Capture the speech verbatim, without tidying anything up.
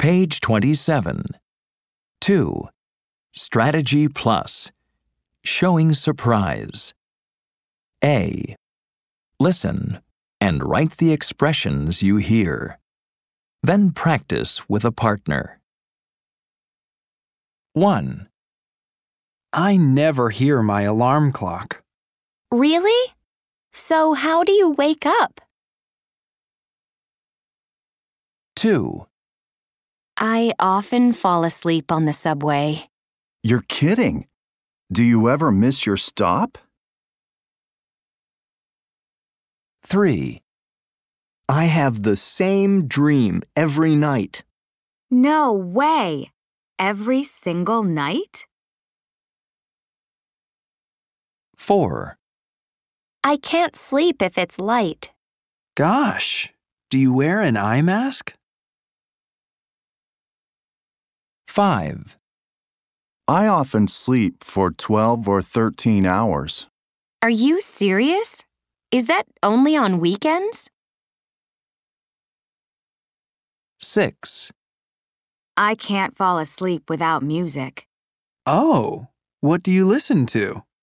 Page twenty-seven. two. Strategy Plus. Showing surprise. A. Listen and write the expressions you hear. Then practice with a partner. one. I never hear my alarm clock. Really? So how do you wake up? two. I often fall asleep on the subway. You're kidding. Do you ever miss your stop? three. I have the same dream every night. No way! Every single night? four. I can't sleep if it's light. Gosh, do you wear an eye mask? five. I often sleep for twelve or thirteen hours. Are you serious? Is that only on weekends? six. I can't fall asleep without music. Oh, what do you listen to?